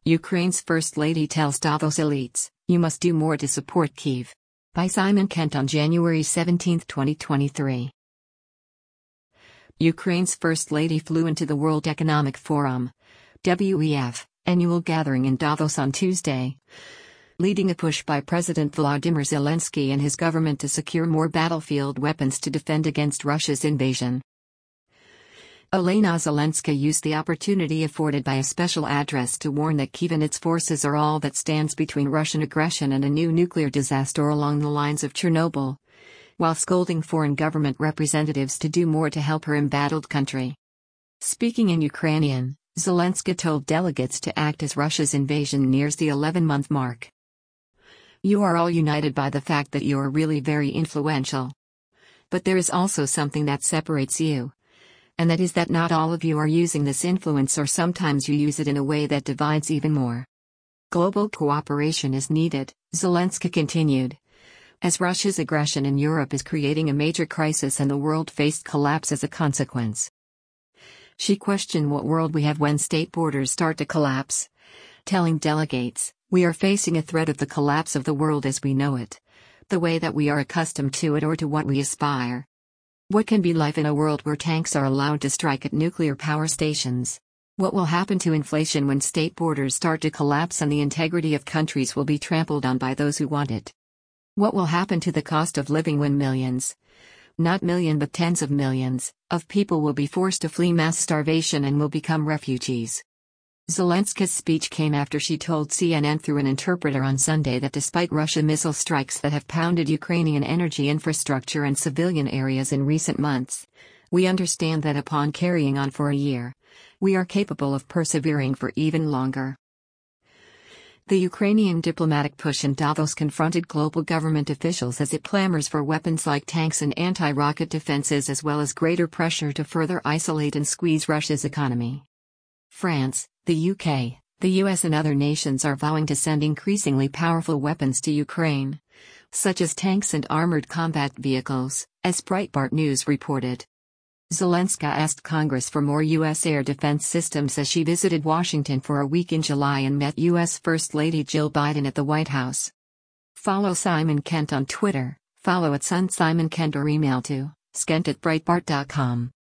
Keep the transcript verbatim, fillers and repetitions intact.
Ukraine's First Lady tells Davos elites, "You must do more to support Kyiv." By Simon Kent on January seventeenth, twenty twenty-three. Ukraine's First Lady flew into the World Economic Forum (W E F) annual gathering in Davos on Tuesday, leading a push by President Volodymyr Zelensky and his government to secure more battlefield weapons to defend against Russia's invasion. Olena Zelenska used the opportunity afforded by a special address to warn that Kyiv and its forces are all that stands between Russian aggression and a new nuclear disaster along the lines of Chernobyl, while scolding foreign government representatives to do more to help her embattled country. Speaking in Ukrainian, Zelenska told delegates to act as Russia's invasion nears the eleven-month mark. "You are all united by the fact that you are really very influential. But there is also something that separates you. And that is that not all of you are using this influence, or sometimes you use it in a way that divides even more. Global cooperation is needed," Zelensky continued. As Russia's aggression in Europe is creating a major crisis and the world faced collapse as a consequence. She questioned what world we have when state borders start to collapse, telling delegates, "We are facing a threat of the collapse of the world as we know it, the way that we are accustomed to it or to what we aspire. What can be life in a world where tanks are allowed to strike at nuclear power stations? What will happen to inflation when state borders start to collapse and the integrity of countries will be trampled on by those who want it? What will happen to the cost of living when millions, not million but tens of millions, of people will be forced to flee mass starvation and will become refugees?" Zelenska's speech came after she told C N N through an interpreter on Sunday that despite Russian missile strikes that have pounded Ukrainian energy infrastructure and civilian areas in recent months, "We understand that upon carrying on for a year, we are capable of persevering for even longer." The Ukrainian diplomatic push in Davos confronted global government officials as it clamors for weapons like tanks and anti-rocket defenses, as well as greater pressure to further isolate and squeeze Russia's economy. France, the U K, the U S and other nations are vowing to send increasingly powerful weapons to Ukraine, such as tanks and armored combat vehicles, as Breitbart News reported. Zelenska asked Congress for more U S air defense systems as she visited Washington for a week in July and met U S First Lady Jill Biden at the White House. Follow Simon Kent on Twitter, follow at Sun Simon Kent or email to skent at breitbart dot com.